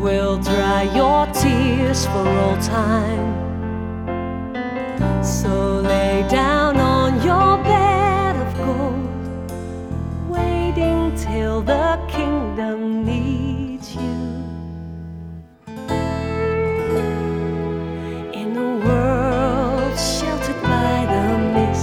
will dry your tears for all time. So lay down on your bed of gold, waiting till the kingdom